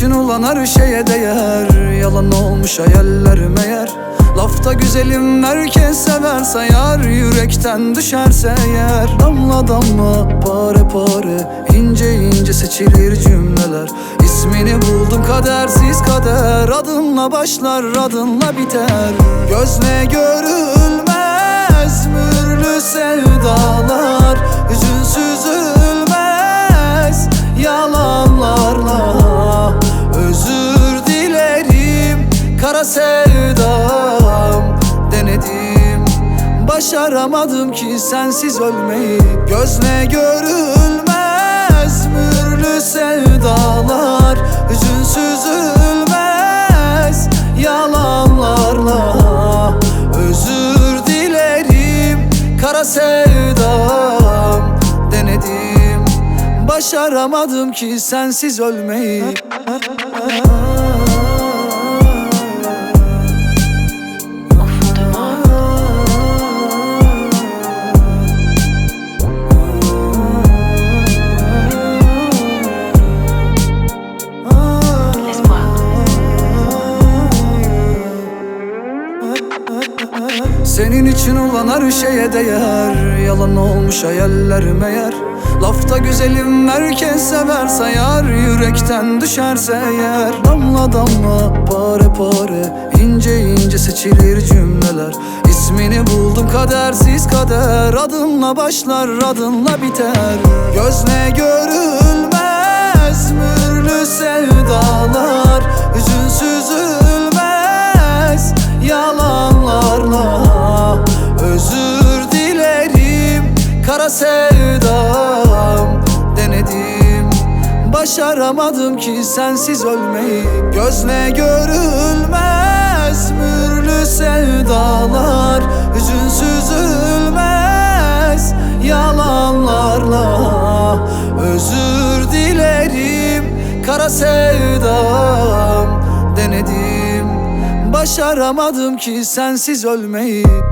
için ulan her şeye değer. Yalan olmuş hayaller meğer. Lafta güzelim herkes sever sayar. Yürekten düşerse eğer. Damla damla pare pare, ince ince seçilir cümleler. İsmini buldum kadersiz kader. Adınla başlar adınla biter. Gözle görülmez mühürlü sevdalar. Üzünsüz ölmez yalanlarla. Özür dilerim kara sevdam. Denedim başaramadım ki sensiz ölmeyi. Gözle görülmez mühürlü sevdalar. Üzünsüz ölmez yalanlarla. Özür dilerim kara sevdam. Denedim başaramadım ki sensiz ölmeyi. Senin için ulan her şeye değer. Yalan olmuş hayaller meğer. Lafta güzelim herkes sever sayar. Yürekten düşerse eğer. Damla damla pare pare, ince ince seçilir cümleler. İsmini buldum kadersiz kader. Adınla başlar adınla biter. Gözle görülmez mühürlü sevdalar. Üzünsüz ölmez yalanlarla. Özür dilerim kara sevdam. Denedim başaramadım ki sensiz ölmeyi. Gözle görülmez mühürlü sevdalar. Üzünsüz ölmez yalanlarla. Özür dilerim kara sevdam. Denedim başaramadım ki sensiz ölmeyi.